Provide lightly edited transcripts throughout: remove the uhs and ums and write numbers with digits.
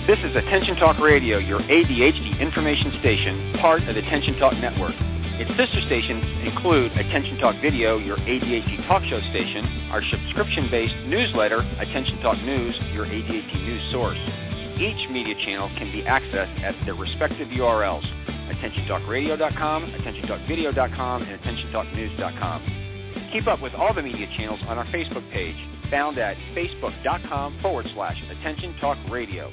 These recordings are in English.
This is Attention Talk Radio, your ADHD information station, part of the Attention Talk Network. Its sister stations include Attention Talk Video, your ADHD talk show station, our subscription-based newsletter, Attention Talk News, your ADHD news source. Each media channel can be accessed at their respective URLs, AttentionTalkRadio.com, AttentionTalkVideo.com, and AttentionTalkNews.com. Keep up with all the media channels on our Facebook page, found at Facebook.com/Attention Talk Radio.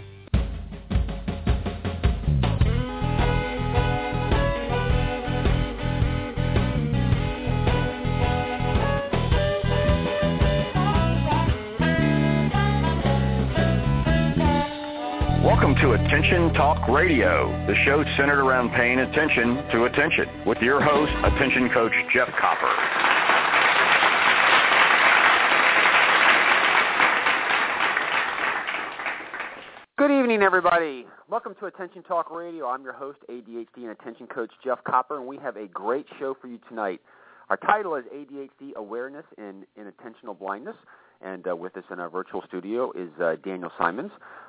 Welcome to Attention Talk Radio, the show centered around paying attention to attention, with your host, Attention Coach Jeff Copper. Good evening, everybody. Welcome to Attention Talk Radio. I'm your host, ADHD and Attention Coach Jeff Copper, and we have a great show for you tonight. Our title is ADHD Awareness in Attentional Blindness, and with us in our virtual studio is Daniel Simons.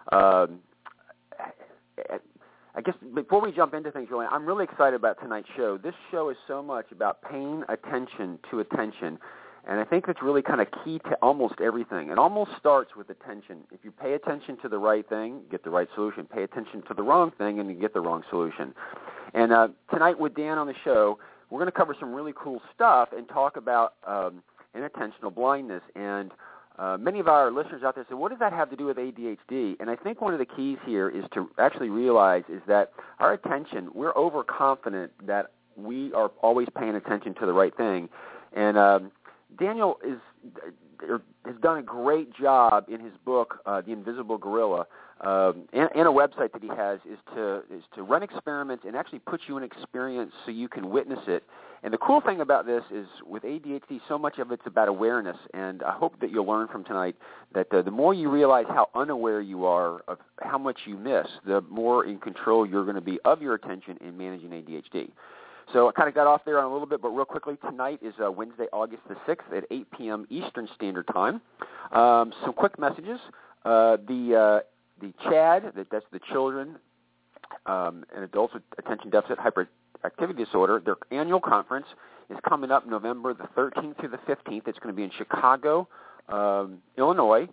I guess before we jump into things, really, I'm really excited about tonight's show. This show is so much about paying attention to attention, and I think it's really kind of key to almost everything. It almost starts with attention. If you pay attention to the right thing, you get the right solution. Pay attention to the wrong thing, and you get the wrong solution. And tonight with Dan on the show, we're going to cover some really cool stuff and talk about inattentional blindness. And many of our listeners out there say, what does that have to do with ADHD? And I think one of the keys here is to actually realize is that our attention, we're overconfident that we are always paying attention to the right thing. And Daniel has done a great job in his book, The Invisible Gorilla, and a website that he has is to run experiments and actually put you in experience so you can witness it. And the cool thing about this is with ADHD, so much of it's about awareness, and I hope that you'll learn from tonight that the more you realize how unaware you are of how much you miss, the more in control you're going to be of your attention in managing ADHD. So I kind of got off there on a little bit, but real quickly, tonight is Wednesday, August the 6th at 8 p.m. Eastern Standard Time. Some quick messages. The CHAD, that's the Children and Adults with Attention Deficit Hyperactivity Disorder, their annual conference is coming up November the 13th through the 15th. It's going to be in Chicago, Illinois.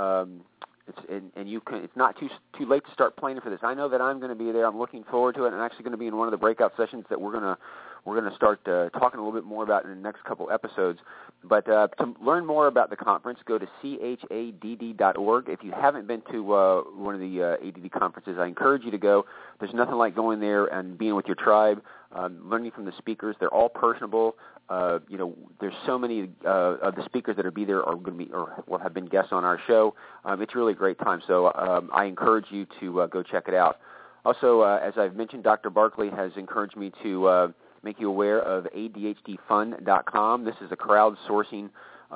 It's not too late to start planning for this. I know that I'm going to be there. I'm looking forward to it. I'm actually going to be in one of the breakout sessions that we're going to start talking a little bit more about in the next couple episodes. But to learn more about the conference, go to chadd.org. If you haven't been to one of the ADD conferences, I encourage you to go. There's nothing like going there and being with your tribe, learning from the speakers. They're all personable. There's so many of the speakers that will be there are going to be or will have been guests on our show. It's really a great time. So I encourage you to go check it out. Also, as I've mentioned, Dr. Barkley has encouraged me to make you aware of ADHDfund.com. This is a crowdsourcing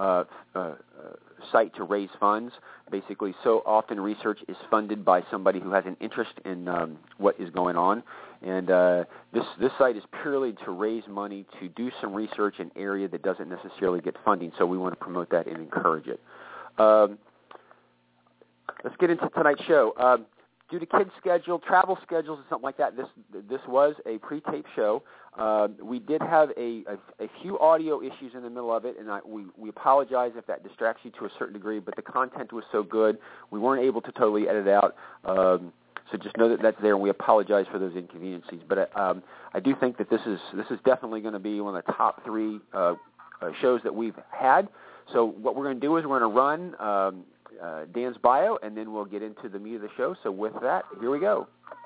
site to raise funds. Basically, so often research is funded by somebody who has an interest in what is going on. And this site is purely to raise money to do some research in an area that doesn't necessarily get funding. So we want to promote that and encourage it. Let's get into tonight's show. Due to kids' schedule, travel schedules, and something like that, this was a pre-taped show. We did have a few audio issues in the middle of it, and we apologize if that distracts you to a certain degree, but the content was so good, we weren't able to totally edit out. So just know that that's there, and we apologize for those inconveniences. But I do think that this is definitely going to be one of the top three shows that we've had. So what we're going to do is we're going to run Dan's bio, and then we'll get into the meat of the show. So with that, here we go.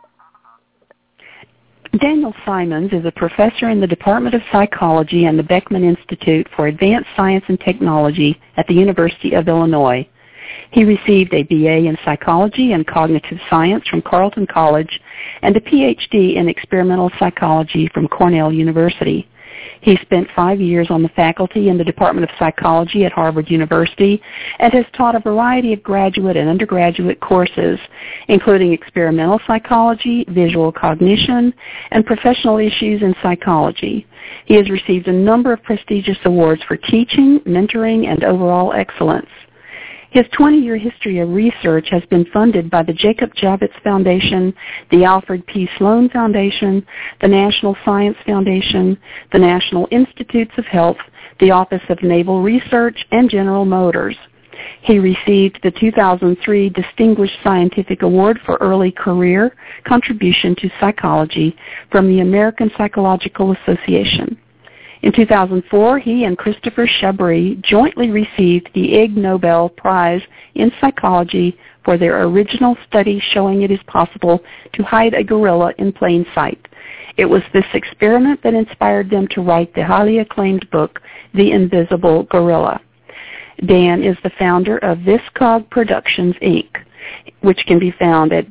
Daniel Simons is a professor in the Department of Psychology and the Beckman Institute for Advanced Science and Technology at the University of Illinois. He received a BA in Psychology and Cognitive Science from Carleton College and a PhD in Experimental Psychology from Cornell University. He spent 5 years on the faculty in the Department of Psychology at Harvard University and has taught a variety of graduate and undergraduate courses, including experimental psychology, visual cognition, and professional issues in psychology. He has received a number of prestigious awards for teaching, mentoring, and overall excellence. His 20-year history of research has been funded by the Jacob Javits Foundation, the Alfred P. Sloan Foundation, the National Science Foundation, the National Institutes of Health, the Office of Naval Research, and General Motors. He received the 2003 Distinguished Scientific Award for Early Career Contribution to Psychology from the American Psychological Association. In 2004, he and Christopher Chabris jointly received the Ig Nobel Prize in Psychology for their original study showing it is possible to hide a gorilla in plain sight. It was this experiment that inspired them to write the highly acclaimed book, The Invisible Gorilla. Dan is the founder of Viscog Productions, Inc., which can be found at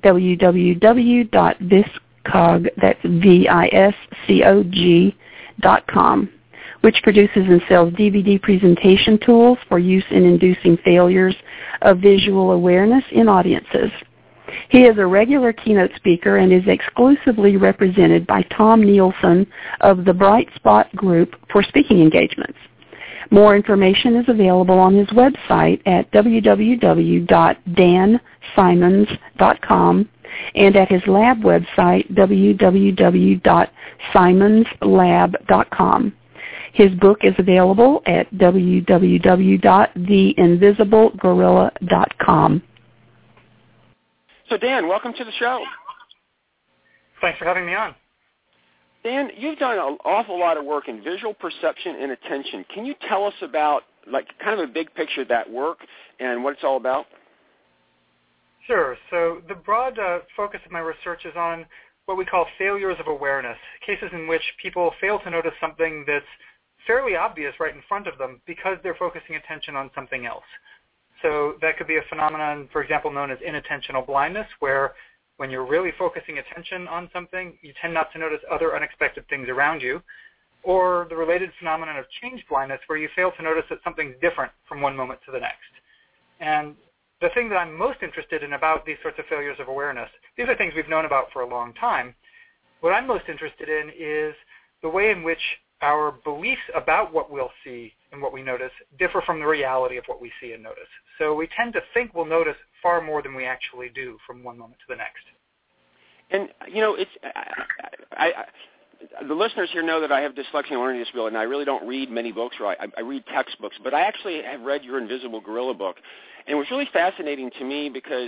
www.viscog, that's VISCOG.com, which produces and sells DVD presentation tools for use in inducing failures of visual awareness in audiences. He is a regular keynote speaker and is exclusively represented by Tom Nielsen of the Bright Spot Group for speaking engagements. More information is available on his website at www.dansimons.com and at his lab website, www.simonslab.com. His book is available at www.theinvisiblegorilla.com. So, Dan, welcome to the show. Thanks for having me on. Dan, you've done an awful lot of work in visual perception and attention. Can you tell us about, kind of a big picture of that work and what it's all about? Sure. So the broad focus of my research is on what we call failures of awareness, cases in which people fail to notice something that's fairly obvious right in front of them because they're focusing attention on something else. So that could be a phenomenon, for example, known as inattentional blindness, where when you're really focusing attention on something, you tend not to notice other unexpected things around you, or the related phenomenon of change blindness, where you fail to notice that something's different from one moment to the next. And the thing that I'm most interested in about these sorts of failures of awareness, these are things we've known about for a long time. What I'm most interested in is the way in which our beliefs about what we'll see and what we notice differ from the reality of what we see and notice. So we tend to think we'll notice far more than we actually do from one moment to the next. And, the listeners here know that I have dyslexia and learning disability, and I really don't read many books, or I read textbooks, but I actually have read your Invisible Gorilla book. And it was really fascinating to me because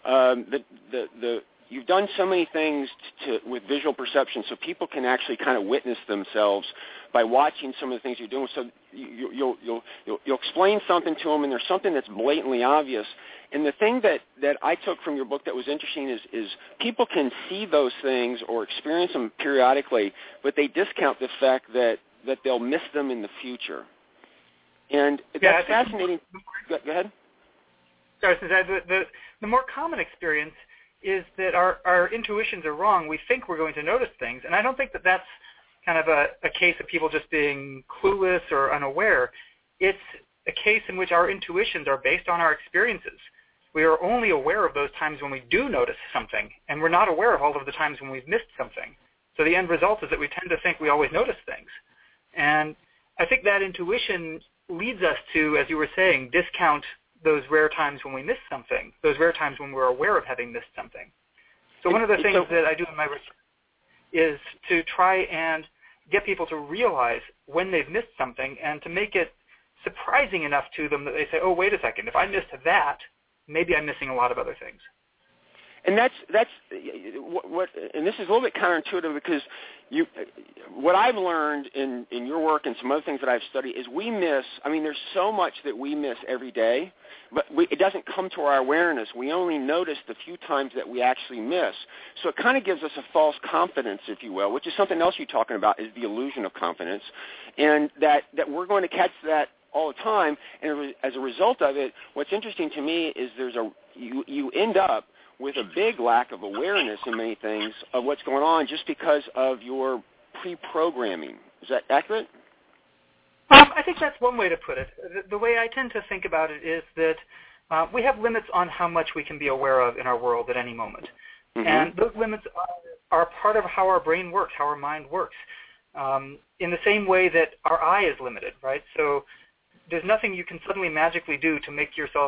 you've done so many things with visual perception so people can actually kind of witness themselves by watching some of the things you're doing. So you'll explain something to them, and there's something that's blatantly obvious. And the thing that I took from your book that was interesting is people can see those things or experience them periodically, but they discount the fact that they'll miss them in the future. And that's fascinating. Go ahead. Sorry, the more common experience is that our intuitions are wrong. We think we're going to notice things, and I don't think that that's kind of a case of people just being clueless or unaware. It's a case in which our intuitions are based on our experiences. We are only aware of those times when we do notice something, and we're not aware of all of the times when we've missed something. So the end result is that we tend to think we always notice things. And I think that intuition leads us to, as you were saying, discount those rare times when we miss something, those rare times when we're aware of having missed something. So one of the things that I do in my research is to try and get people to realize when they've missed something and to make it surprising enough to them that they say, oh, wait a second, if I missed that, maybe I'm missing a lot of other things. And that's what, and this is a little bit counterintuitive because what I've learned in your work and some other things that I've studied is we miss. I mean, there's so much that we miss every day, but it doesn't come to our awareness. We only notice the few times that we actually miss. So it kind of gives us a false confidence, if you will, which is something else you're talking about, is the illusion of confidence, and that we're going to catch that all the time. And as a result of it, what's interesting to me is you end up with a big lack of awareness in many things of what's going on just because of your pre-programming. Is that accurate? I think that's one way to put it. The way I tend to think about it is that we have limits on how much we can be aware of in our world at any moment. Mm-hmm. And those limits are part of how our brain works, how our mind works, in the same way that our eye is limited, right? So there's nothing you can suddenly magically do to make yourself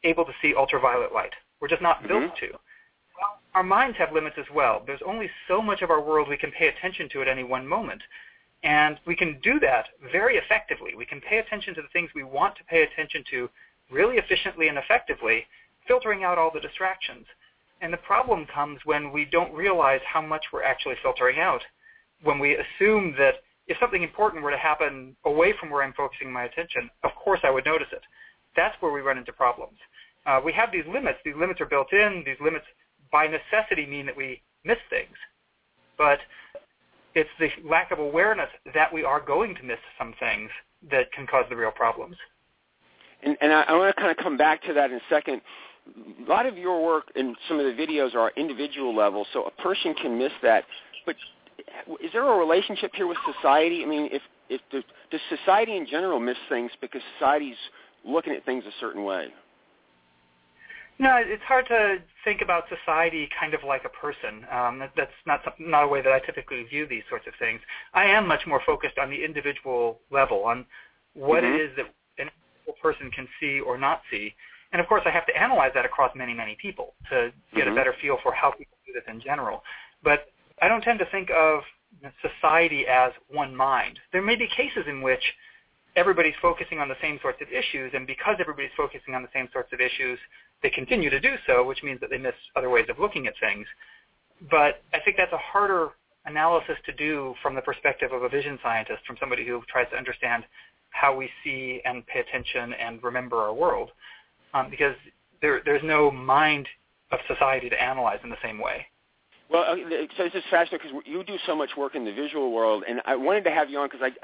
able to see ultraviolet light. We're just not built to. Well, our minds have limits as well. There's only so much of our world we can pay attention to at any one moment. And we can do that very effectively. We can pay attention to the things we want to pay attention to really efficiently and effectively, filtering out all the distractions. And the problem comes when we don't realize how much we're actually filtering out, when we assume that if something important were to happen away from where I'm focusing my attention, of course I would notice it. That's where we run into problems. We have these limits. These limits are built in. These limits by necessity mean that we miss things. But it's the lack of awareness that we are going to miss some things that can cause the real problems. And I want to kind of come back to that in a second. A lot of your work and some of the videos are individual level, so a person can miss that. But is there a relationship here with society? I mean, does society in general miss things because society's looking at things a certain way? No, it's hard to think about society kind of like a person. That's not a way that I typically view these sorts of things. I am much more focused on the individual level, on what it is that an individual person can see or not see. And, of course, I have to analyze that across many, many people to get a better feel for how people do this in general. But I don't tend to think of society as one mind. There may be cases in which everybody's focusing on the same sorts of issues, and because everybody's focusing on the same sorts of issues, they continue to do so, which means that they miss other ways of looking at things. But I think that's a harder analysis to do from the perspective of a vision scientist, from somebody who tries to understand how we see and pay attention and remember our world, because there's no mind of society to analyze in the same way. Well, so this is fascinating because you do so much work in the visual world, and I wanted to have you on because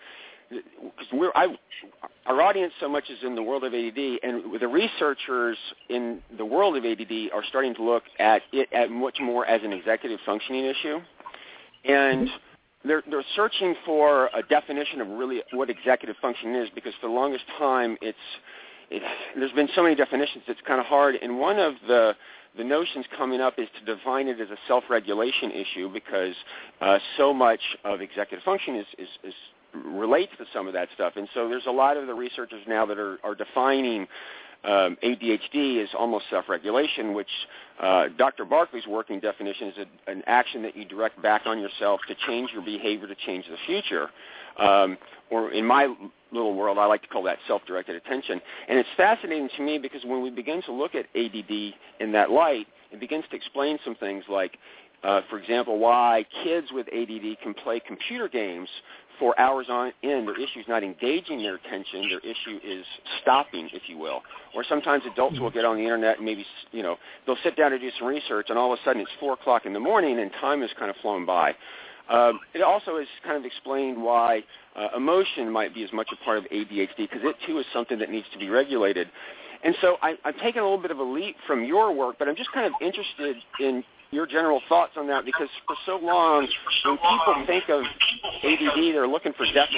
our audience so much is in the world of ADD, and the researchers in the world of ADD are starting to look at it at much more as an executive functioning issue, and they're searching for a definition of really what executive functioning is, because for the longest time there's been so many definitions it's kind of hard, and one of the notions coming up is to define it as a self-regulation issue, because so much of executive function is relates to some of that stuff. And so there's a lot of the researchers now that are defining ADHD as almost self-regulation, which Dr. Barkley's working definition is an action that you direct back on yourself to change your behavior, to change the future. Or in my little world, I like to call that self-directed attention. And it's fascinating to me because when we begin to look at ADD in that light, it begins to explain some things like, for example, why kids with ADD can play computer games for hours on end. Their issue is not engaging their attention. Their issue is stopping, if you will. Or sometimes adults will get on the Internet and maybe, they'll sit down to do some research, and all of a sudden it's 4 o'clock in the morning and time has kind of flown by. It also is kind of explained why emotion might be as much a part of ADHD, because it, too, is something that needs to be regulated. And so I've taken a little bit of a leap from your work, but I'm just kind of interested in your general thoughts on that, because for so long, when people think of ADD, they're looking for deficits.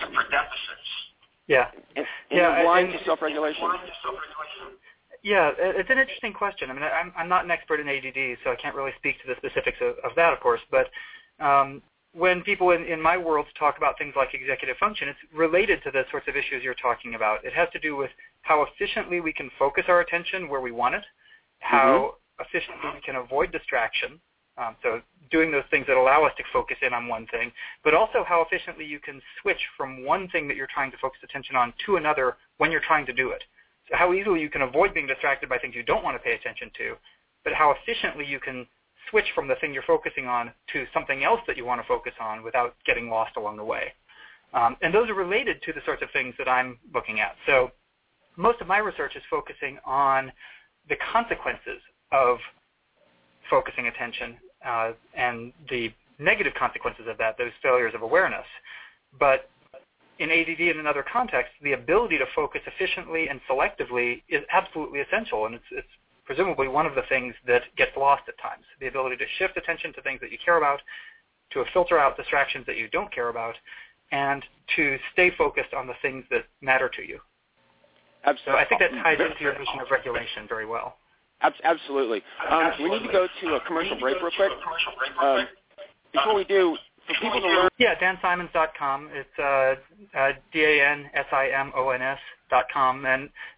Yeah. And they're blind to self-regulation. Yeah, it's an interesting question. I mean, I'm not an expert in ADD, so I can't really speak to the specifics of that, of course. But when people in my world talk about things like executive function, it's related to the sorts of issues you're talking about. It has to do with how efficiently we can focus our attention where we want it, how efficiently we can avoid distraction, so doing those things that allow us to focus in on one thing, but also how efficiently you can switch from one thing that you're trying to focus attention on to another when you're trying to do it. So how easily you can avoid being distracted by things you don't want to pay attention to, but how efficiently you can switch from the thing you're focusing on to something else that you want to focus on without getting lost along the way. And those are related to the sorts of things that I'm looking at. So most of my research is focusing on the consequences of focusing attention and the negative consequences of that, those failures of awareness. But in ADD and in other contexts, the ability to focus efficiently and selectively is absolutely essential, and it's presumably one of the things that gets lost at times, the ability to shift attention to things that you care about, to filter out distractions that you don't care about, and to stay focused on the things that matter to you. Absolutely. So I think that ties into your notion of regulation very well. Absolutely. We need to go to a commercial break real quick. Before we do, for people to learn... Yeah, dansimons.com. It's DANSIMONS.com. And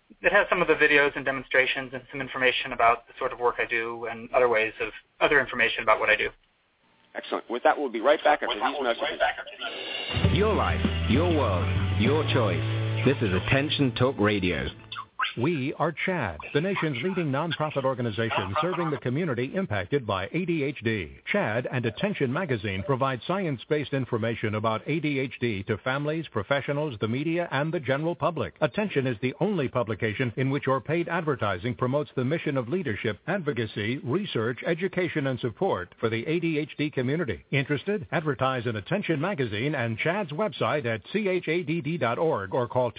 it has some of the videos and demonstrations and some information about the sort of work I do and other information about what I do. Excellent. With that, we'll be right back after these messages. Your life, your world, your choice. This is Attention Talk Radio. We are CHADD, the nation's leading nonprofit organization serving the community impacted by ADHD. CHADD and Attention Magazine provide science-based information about ADHD to families, professionals, the media, and the general public. Attention is the only publication in which your paid advertising promotes the mission of leadership, advocacy, research, education, and support for the ADHD community. Interested? Advertise in Attention Magazine and CHADD's website at chadd.org or call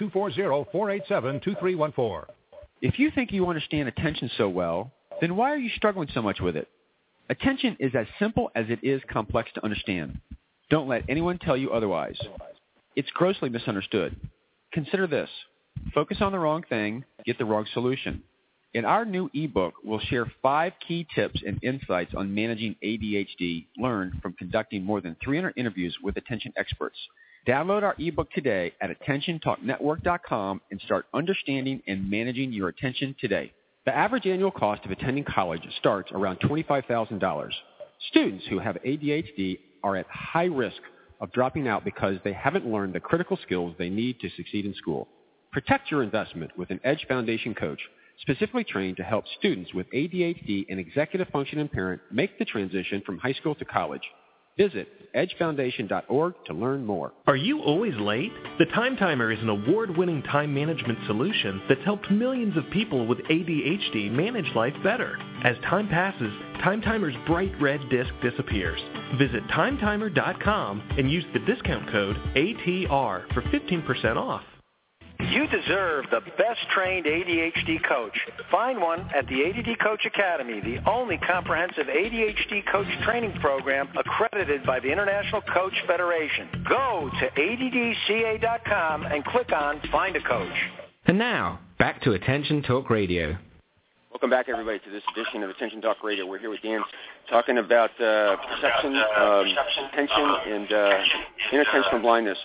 240-487-2314. If you think you understand attention so well, then why are you struggling so much with it? Attention is as simple as it is complex to understand. Don't let anyone tell you otherwise. It's grossly misunderstood. Consider this. Focus on the wrong thing, get the wrong solution. In our new ebook, we'll share 5 key tips and insights on managing ADHD learned from conducting more than 300 interviews with attention experts. Download our ebook today at attentiontalknetwork.com and start understanding and managing your attention today. The average annual cost of attending college starts around $25,000. Students who have ADHD are at high risk of dropping out because they haven't learned the critical skills they need to succeed in school. Protect your investment with an Edge Foundation coach, specifically trained to help students with ADHD and executive function impairment make the transition from high school to college. Visit edgefoundation.org to learn more. Are you always late? The Time Timer is an award-winning time management solution that's helped millions of people with ADHD manage life better. As time passes, Time Timer's bright red disc disappears. Visit timetimer.com and use the discount code ATR for 15% off. You deserve the best-trained ADHD coach. Find one at the ADD Coach Academy, the only comprehensive ADHD coach training program accredited by the International Coach Federation. Go to addca.com and click on Find a Coach. And now, back to Attention Talk Radio. Welcome back, everybody, to this edition of Attention Talk Radio. We're here with Dan talking about perception, attention, and inattentional blindness.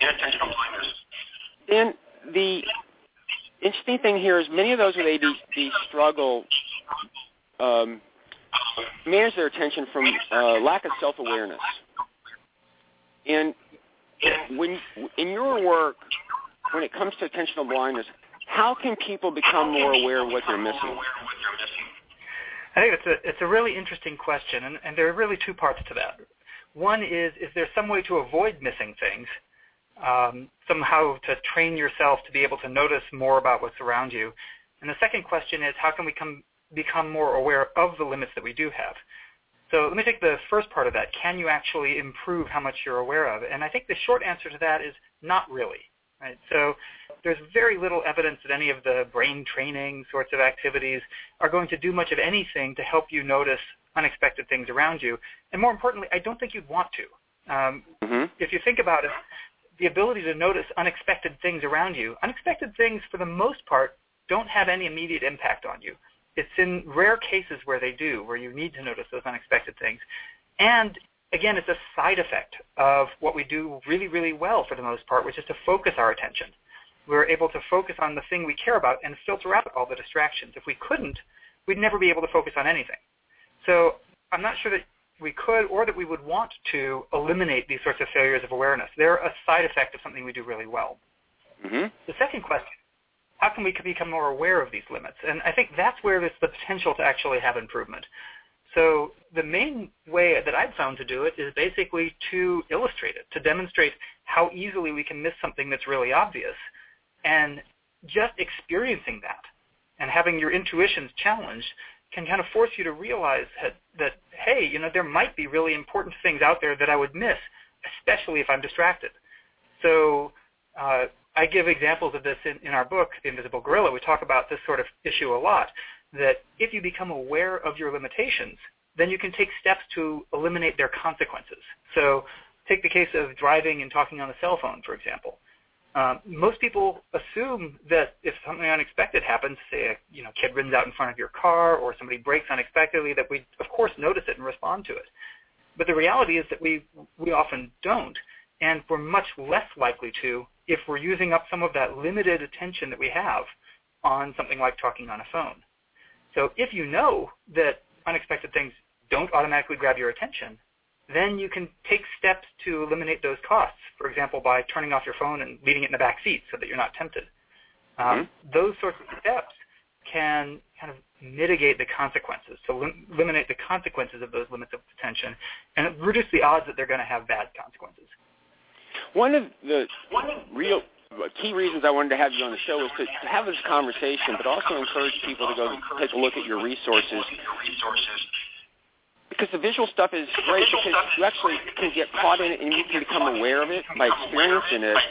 Dan, the interesting thing here is many of those with ADHD struggle manage their attention from lack of self-awareness. And when in your work, when it comes to attentional blindness, how can people become more aware of what they're missing? I think it's a really interesting question, and there are really 2 parts to that. One is there some way to avoid missing things? Somehow to train yourself to be able to notice more about what's around you. And the second question is, how can we become more aware of the limits that we do have? So let me take the first part of that. Can you actually improve how much you're aware of? And I think the short answer to that is not really. Right? So there's very little evidence that any of the brain training sorts of activities are going to do much of anything to help you notice unexpected things around you. And more importantly, I don't think you'd want to. If you think about it, the ability to notice unexpected things around you, unexpected things for the most part don't have any immediate impact on you. It's in rare cases where they do, where you need to notice those unexpected things. And again, it's a side effect of what we do really, really well for the most part, which is to focus our attention. We're able to focus on the thing we care about and filter out all the distractions. If we couldn't, we'd never be able to focus on anything. So I'm not sure that we could or that we would want to eliminate these sorts of failures of awareness. They're a side effect of something we do really well. The second question, how can we become more aware of these limits? And I think that's where there's the potential to actually have improvement. So the main way that I've found to do it is basically to illustrate it, to demonstrate how easily we can miss something that's really obvious. And just experiencing that and having your intuitions challenged can kind of force you to realize that, hey, there might be really important things out there that I would miss, especially if I'm distracted. So I give examples of this in our book, The Invisible Gorilla. We talk about this sort of issue a lot, that if you become aware of your limitations, then you can take steps to eliminate their consequences. So take the case of driving and talking on the cell phone, for example. Most people assume that if something unexpected happens, say a kid runs out in front of your car or somebody brakes unexpectedly, that we, of course, notice it and respond to it. But the reality is that we often don't, and we're much less likely to if we're using up some of that limited attention that we have on something like talking on a phone. So if you know that unexpected things don't automatically grab your attention, then you can take steps to eliminate those costs, for example, by turning off your phone and leaving it in the back seat so that you're not tempted. Those sorts of steps can kind of mitigate the consequences, so eliminate the consequences of those limits of attention, and reduce the odds that they're going to have bad consequences. One of the real key reasons I wanted to have you on the show is to have this conversation, but also encourage people to go take a look at your resources. Because the visual stuff is great because you actually can get caught in it and you can become aware of it by experiencing it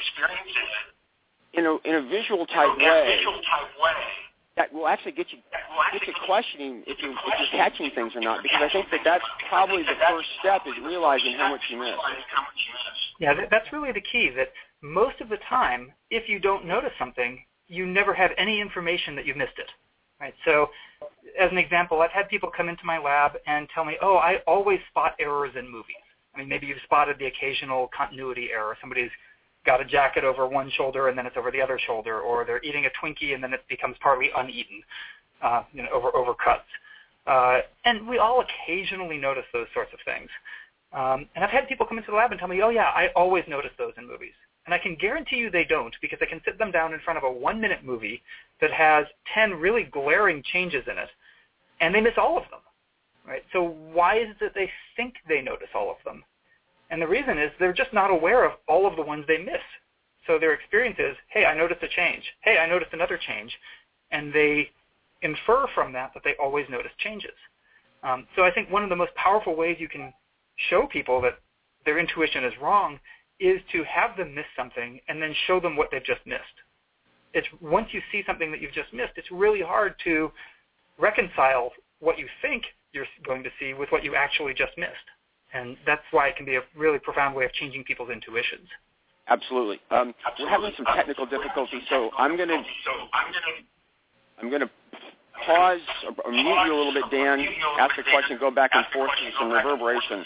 in a visual type way. That will actually get you questioning if you're catching things or not, because I think that's probably the first step is realizing how much you miss. Yeah, that's really the key, that most of the time, if you don't notice something, you never have any information that you've missed it. Right? So as an example, I've had people come into my lab and tell me, oh, I always spot errors in movies. I mean, maybe you've spotted the occasional continuity error. Somebody's got a jacket over one shoulder and then it's over the other shoulder, or they're eating a Twinkie and then it becomes partly uneaten, over cuts. And we all occasionally notice those sorts of things. And I've had people come into the lab and tell me, oh yeah, I always notice those in movies. And I can guarantee you they don't, because I can sit them down in front of a 1-minute movie that has 10 really glaring changes in it, and they miss all of them. Right? So why is it that they think they notice all of them? And the reason is they're just not aware of all of the ones they miss. So their experience is, hey, I noticed a change. Hey, I noticed another change. And they infer from that they always notice changes. So I think one of the most powerful ways you can show people that their intuition is wrong is to have them miss something and then show them what they've just missed. It's once you see something that you've just missed, it's really hard to reconcile what you think you're going to see with what you actually just missed. And that's why it can be a really profound way of changing people's intuitions. Absolutely. We're having some technical difficulties, so I'm going to pause or mute you a little bit, Dan, ask a question, go back and forth with some reverberation.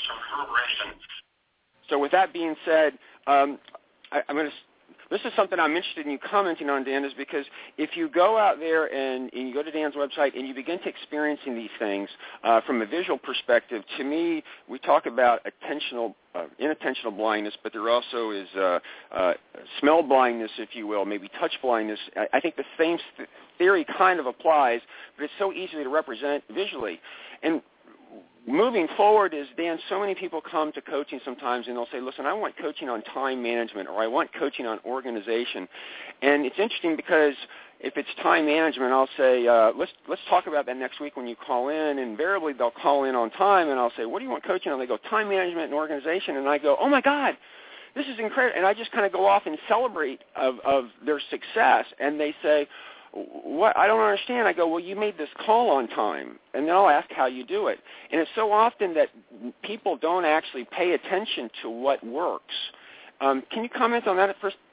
So with that being said, this is something I'm interested in you commenting on, Dan, is because if you go out there and you go to Dan's website and you begin to experiencing these things from a visual perspective, to me, we talk about inattentional blindness, but there also is smell blindness, if you will, maybe touch blindness. I think the same theory kind of applies, but it's so easy to represent visually. And moving forward is, Dan, so many people come to coaching sometimes and they'll say, listen, I want coaching on time management, or I want coaching on organization. And it's interesting because if it's time management, I'll say, let's talk about that next week when you call in. And invariably they'll call in on time and I'll say, what do you want coaching on? They go, time management and organization. And I go, oh my God, this is incredible. And I just kind of go off and celebrate of their success. And they say, what? I don't understand. I go, well, you made this call on time. And then I'll ask how you do it. And it's so often that people don't actually pay attention to what works. Can you comment on that at first?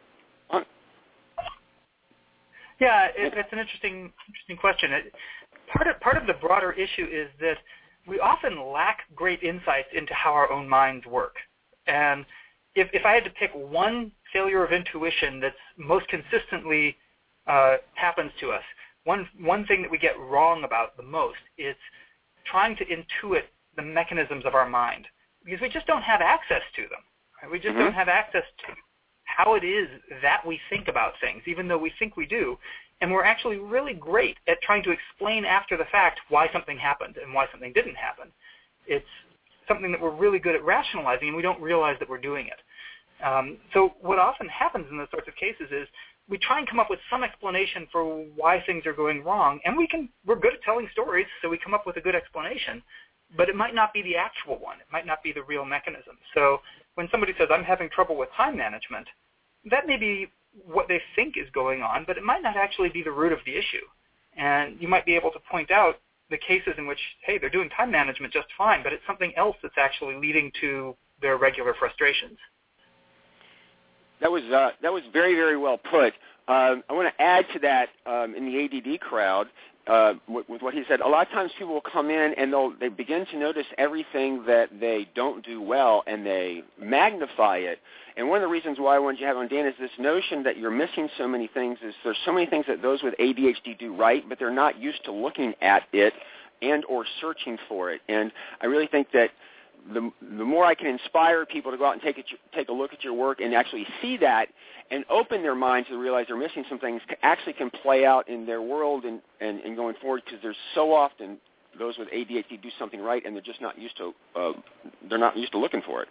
Yeah, it's an interesting question. Part of the broader issue is that we often lack great insights into how our own minds work. And if I had to pick one failure of intuition that's most consistently happens to us, one thing that we get wrong about the most is trying to intuit the mechanisms of our mind, because we just don't have access to them. Right? We just don't have access to how it is that we think about things, even though we think we do. And we're actually really great at trying to explain after the fact why something happened and why something didn't happen. It's something that we're really good at rationalizing, and we don't realize that we're doing it. So what often happens in those sorts of cases is we try and come up with some explanation for why things are going wrong, and we're good at telling stories, so we come up with a good explanation, but it might not be the actual one. It might not be the real mechanism. So when somebody says, I'm having trouble with time management, that may be what they think is going on, but it might not actually be the root of the issue. And you might be able to point out the cases in which, hey, they're doing time management just fine, but it's something else that's actually leading to their regular frustrations. That was very, very well put. I want to add to that in the ADD crowd with what he said, a lot of times people will come in and they begin to notice everything that they don't do well, and they magnify it. And one of the reasons why I wanted you to have on, Dan, is this notion that you're missing so many things. Is there's so many things that those with ADHD do right, but they're not used to looking at it and or searching for it. And I really think that the more I can inspire people to go out and take a look at your work and actually see that and open their minds to realize they're missing some things, actually can play out in their world and going forward, because there's so often those with ADHD do something right and they're just not used to looking for it.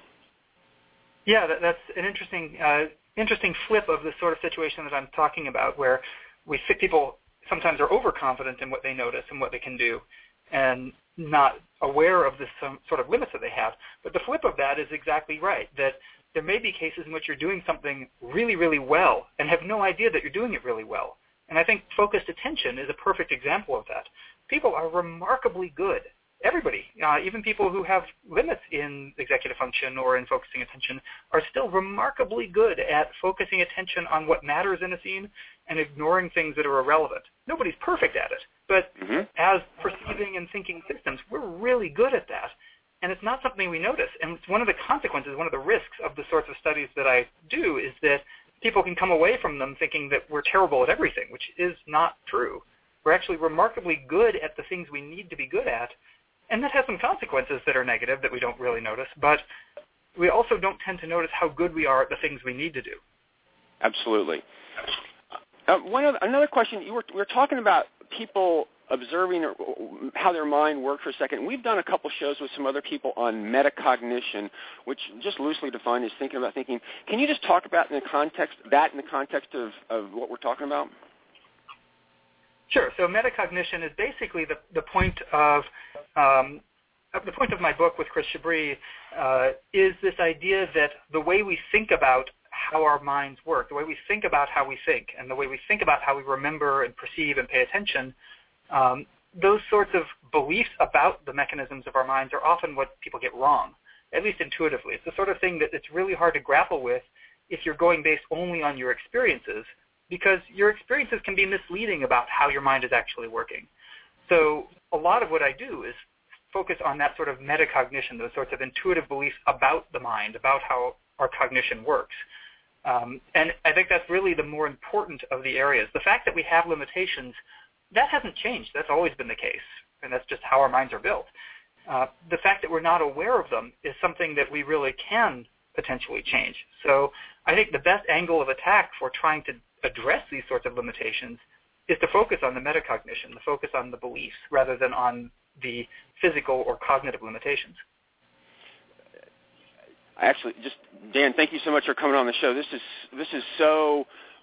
Yeah, that's an interesting flip of the sort of situation that I'm talking about, where we see people sometimes are overconfident in what they notice and what they can do, and not aware of the sort of limits that they have. But the flip of that is exactly right, that there may be cases in which you're doing something really, really well and have no idea that you're doing it really well. And I think focused attention is a perfect example of that. People are remarkably good. Everybody, even people who have limits in executive function or in focusing attention, are still remarkably good at focusing attention on what matters in a scene and ignoring things that are irrelevant. Nobody's perfect at it, but as perceiving and thinking systems, we're really good at that. And it's not something we notice. And it's one of the consequences, one of the risks of the sorts of studies that I do, is that people can come away from them thinking that we're terrible at everything, which is not true. We're actually remarkably good at the things we need to be good at, and that has some consequences that are negative that we don't really notice, but we also don't tend to notice how good we are at the things we need to do. Absolutely. Another question, we were talking about people observing how their mind works for a second. We've done a couple shows with some other people on metacognition, which just loosely defined is thinking about thinking. Can you just talk about in the context of what we're talking about? Sure. So metacognition is basically the point of my book with Chris Chabris is this idea that the way we think about how our minds work, the way we think about how we think, and the way we think about how we remember and perceive and pay attention, those sorts of beliefs about the mechanisms of our minds are often what people get wrong, at least intuitively. It's the sort of thing that it's really hard to grapple with if you're going based only on your experiences, because your experiences can be misleading about how your mind is actually working. So a lot of what I do is focus on that sort of metacognition, those sorts of intuitive beliefs about the mind, about how our cognition works. And I think that's really the more important of the areas. The fact that we have limitations, that hasn't changed. That's always been the case, and that's just how our minds are built. The fact that we're not aware of them is something that we really can potentially change. So I think the best angle of attack for trying to address these sorts of limitations is to focus on the metacognition, to focus on the beliefs rather than on the physical or cognitive limitations. Actually, just Dan, thank you so much for coming on the show. This is so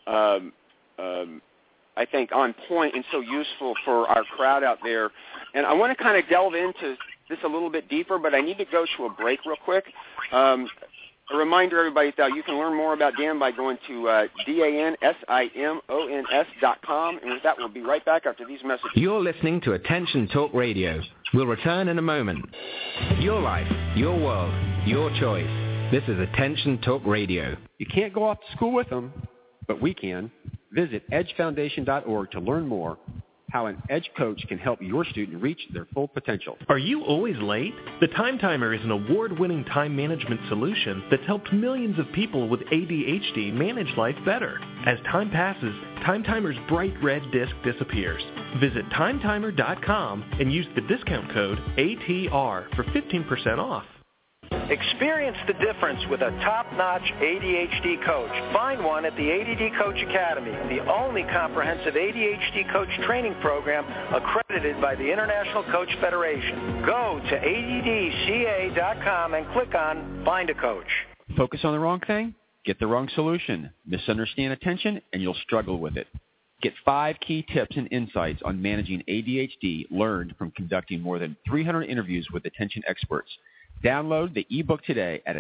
I think on point and so useful for our crowd out there. And I want to kind of delve into this a little bit deeper, but I need to go to a break real quick. A reminder, everybody, that you can learn more about Dan by going to DANSIMONS.com. And with that, we'll be right back after these messages. You're listening to Attention Talk Radio. We'll return in a moment. Your life, your world, your choice. This is Attention Talk Radio. You can't go off to school with them, but we can. Visit edgefoundation.org to learn more how an Edge coach can help your student reach their full potential. Are you always late? The Time Timer is an award-winning time management solution that's helped millions of people with ADHD manage life better. As time passes, Time Timer's bright red disc disappears. Visit timetimer.com and use the discount code ATR for 15% off. Experience the difference with a top-notch ADHD coach. Find one at the ADD Coach Academy, the only comprehensive ADHD coach training program accredited by the International Coach Federation. Go to addca.com and click on Find a Coach. Focus on the wrong thing? Get the wrong solution. Misunderstand attention, and you'll struggle with it. Get 5 key tips and insights on managing ADHD learned from conducting more than 300 interviews with attention experts. Download the ebook today at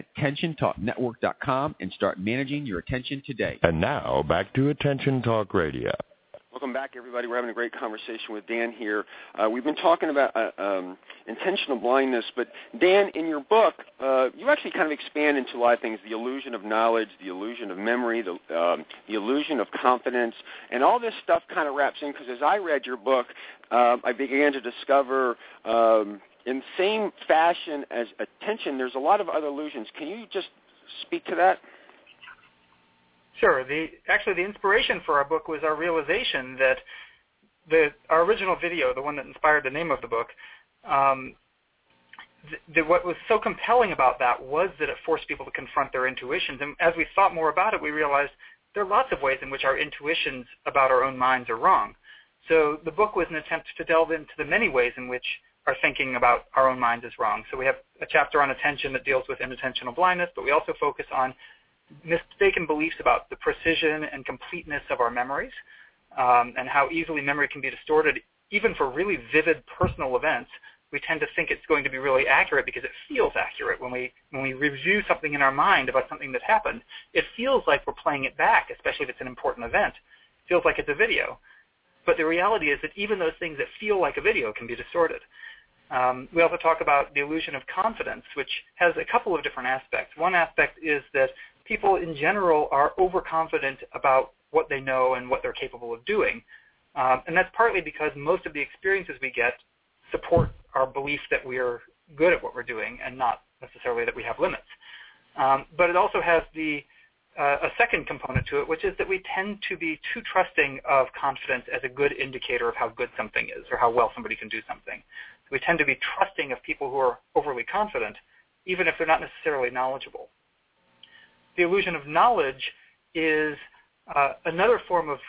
AttentionTalkNetwork.com and start managing your attention today. And now, back to Attention Talk Radio. Welcome back, everybody. We're having a great conversation with Dan here. We've been talking about intentional blindness, but Dan, in your book, you actually kind of expand into a lot of things: the illusion of knowledge, the illusion of memory, the illusion of confidence, and all this stuff kind of wraps in. Because as I read your book, I began to discover, in the same fashion as attention, there's a lot of other illusions. Can you just speak to that? Sure. The inspiration for our book was our realization that our original video, the one that inspired the name of the book, what was so compelling about that was that it forced people to confront their intuitions. And as we thought more about it, we realized there are lots of ways in which our intuitions about our own minds are wrong. So the book was an attempt to delve into the many ways in which our thinking about our own minds is wrong. So we have a chapter on attention that deals with inattentional blindness, but we also focus on mistaken beliefs about the precision and completeness of our memories, and how easily memory can be distorted. Even for really vivid personal events, we tend to think it's going to be really accurate because it feels accurate. When we review something in our mind about something that happened, it feels like we're playing it back, especially if it's an important event. It feels like it's a video. But the reality is that even those things that feel like a video can be distorted. We also talk about the illusion of confidence, which has a couple of different aspects. One aspect is that people in general are overconfident about what they know and what they're capable of doing. And that's partly because most of the experiences we get support our belief that we are good at what we're doing and not necessarily that we have limits. But it also has a second component to it, which is that we tend to be too trusting of confidence as a good indicator of how good something is or how well somebody can do something. So we tend to be trusting of people who are overly confident, even if they're not necessarily knowledgeable. The illusion of knowledge is another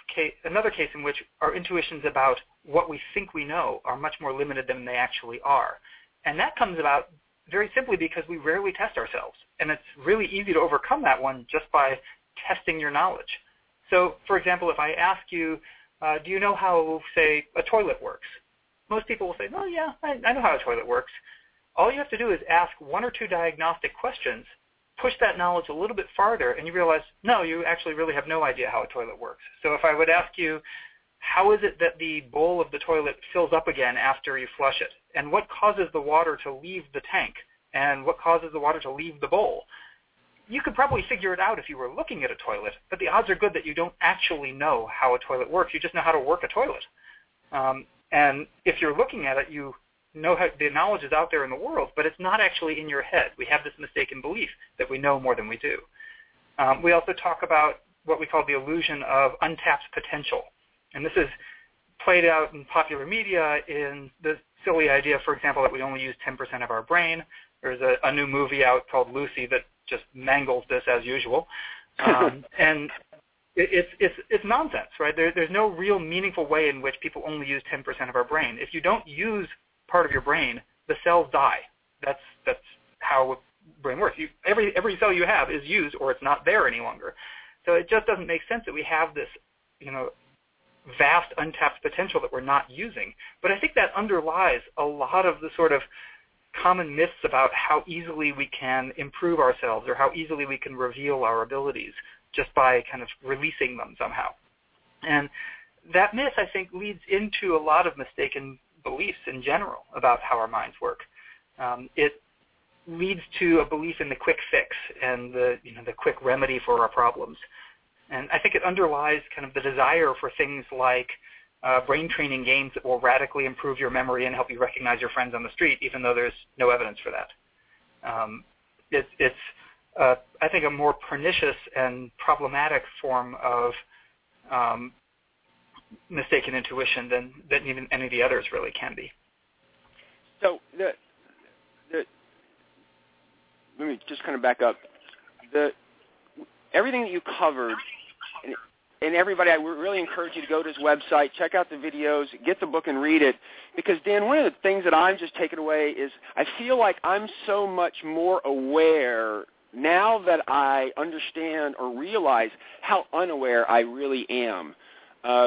case in which our intuitions about what we think we know are much more limited than they actually are. And that comes about very simply because we rarely test ourselves. And it's really easy to overcome that one just by testing your knowledge. So, for example, if I ask you, do you know how, say, a toilet works? Most people will say, oh, yeah, I know how a toilet works. All you have to do is ask one or two diagnostic questions, push that knowledge a little bit farther, and you realize, no, you actually really have no idea how a toilet works. So if I would ask you, how is it that the bowl of the toilet fills up again after you flush it? And what causes the water to leave the tank? And what causes the water to leave the bowl? You could probably figure it out if you were looking at a toilet, but the odds are good that you don't actually know how a toilet works. You just know how to work a toilet. And if you're looking at it, you know how the knowledge is out there in the world, but it's not actually in your head. We have this mistaken belief that we know more than we do. We also talk about what we call the illusion of untapped potential. And this is played out in popular media in the silly idea, for example, that we only use 10% of our brain. There's a new movie out called Lucy that just mangles this as usual. And it's nonsense, right? There's no real meaningful way in which people only use 10% of our brain. If you don't use part of your brain, the cells die. That's how the brain works. Every cell you have is used or it's not there any longer. So it just doesn't make sense that we have this, vast untapped potential that we're not using. But I think that underlies a lot of the sort of common myths about how easily we can improve ourselves or how easily we can reveal our abilities just by kind of releasing them somehow. And that myth, I think, leads into a lot of mistaken beliefs in general about how our minds work. It leads to a belief in the quick fix and the quick remedy for our problems. And I think it underlies kind of the desire for things like brain training games that will radically improve your memory and help you recognize your friends on the street, even though there's no evidence for that. It's I think, a more pernicious and problematic form of mistaken intuition than even any of the others really can be. So let me just kind of back up. Everything that you covered, and everybody, I would really encourage you to go to his website, check out the videos, get the book and read it. Because, Dan, one of the things that I'm just taking away is I feel like I'm so much more aware now that I understand or realize how unaware I really am.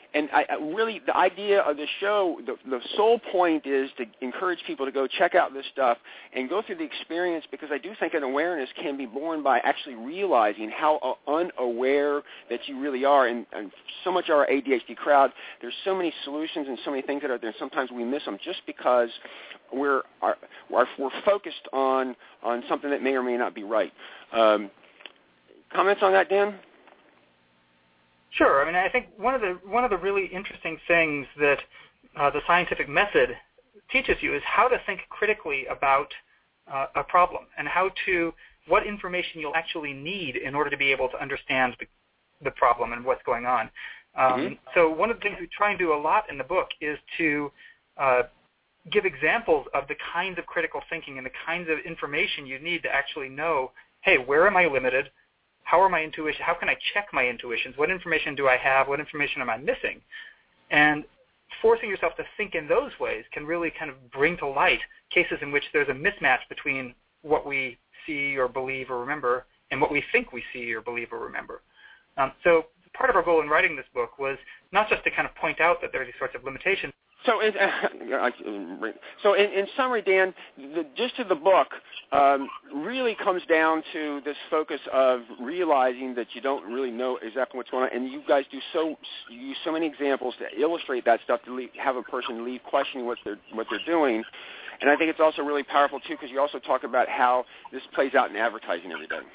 really, the idea of this show, the sole point is to encourage people to go check out this stuff and go through the experience, because I do think an awareness can be born by actually realizing how unaware that you really are. And so much of our ADHD crowd, there's so many solutions and so many things that are there, and sometimes we miss them just because we're focused on something that may or may not be right. Comments on that, Dan? Sure. I mean, I think one of the really interesting things that the scientific method teaches you is how to think critically about a problem and what information you'll actually need in order to be able to understand the problem and what's going on. So one of the things we try and do a lot in the book is to give examples of the kinds of critical thinking and the kinds of information you need to actually know, hey, where am I limited? How are my intuitions? How can I check my intuitions? What information do I have? What information am I missing? And forcing yourself to think in those ways can really kind of bring to light cases in which there's a mismatch between what we see or believe or remember and what we think we see or believe or remember. So part of our goal in writing this book was not just to kind of point out that there are these sorts of limitations. So in summary, Dan, the gist of the book really comes down to this focus of realizing that you don't really know exactly what's going on, and you guys use so many examples to illustrate that stuff, to have a person leave questioning what they're doing. And I think it's also really powerful too, because you also talk about how this plays out in advertising every day.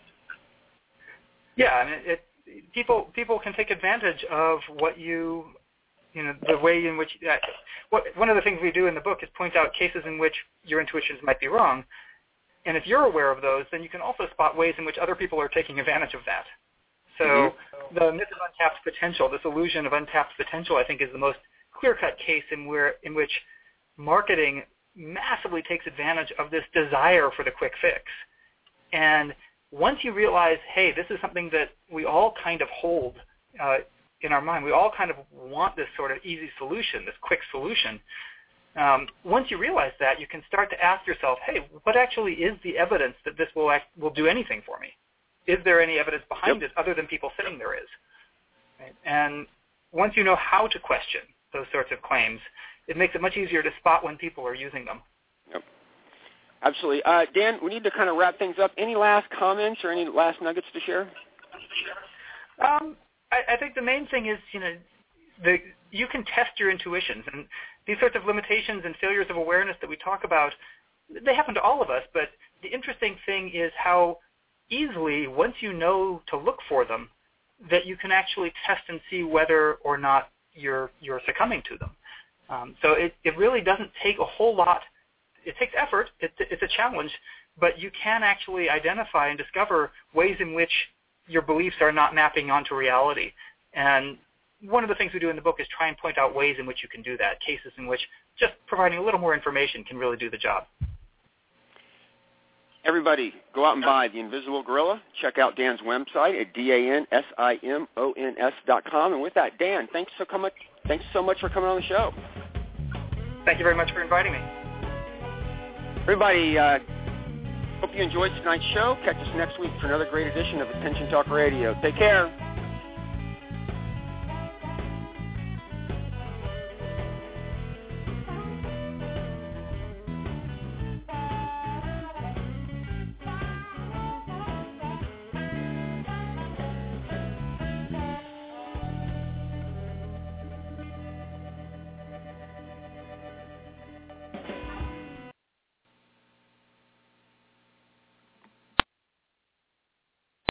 Yeah, I mean, people can take advantage of the way in which one of the things we do in the book is point out cases in which your intuitions might be wrong. And if you're aware of those, then you can also spot ways in which other people are taking advantage of that. So the myth of untapped potential, this illusion of untapped potential, I think is the most clear-cut case in which marketing massively takes advantage of this desire for the quick fix. And once you realize, hey, this is something that we all kind of hold in our mind, we all kind of want this sort of easy solution, this quick solution. Once you realize that, you can start to ask yourself, hey, what actually is the evidence that this will do anything for me? Is there any evidence behind it other than people saying there is? Right? And once you know how to question those sorts of claims, it makes it much easier to spot when people are using them. Yep. Absolutely. Dan, we need to kind of wrap things up. Any last comments or any last nuggets to share? I think the main thing is, you can test your intuitions, and these sorts of limitations and failures of awareness that we talk about, they happen to all of us, but the interesting thing is how easily, once you know to look for them, that you can actually test and see whether or not you're succumbing to them. So it really doesn't take a whole lot. It takes effort. It's a challenge, but you can actually identify and discover ways in which your beliefs are not mapping onto reality. And one of the things we do in the book is try and point out ways in which you can do that, cases in which just providing a little more information can really do the job. Everybody, go out and buy The Invisible Gorilla. Check out Dan's website at DANSIMONS.com. And with that, Dan, thanks so much for coming on the show. Thank you very much for inviting me. Everybody, hope you enjoyed tonight's show. Catch us next week for another great edition of Attention Talk Radio. Take care.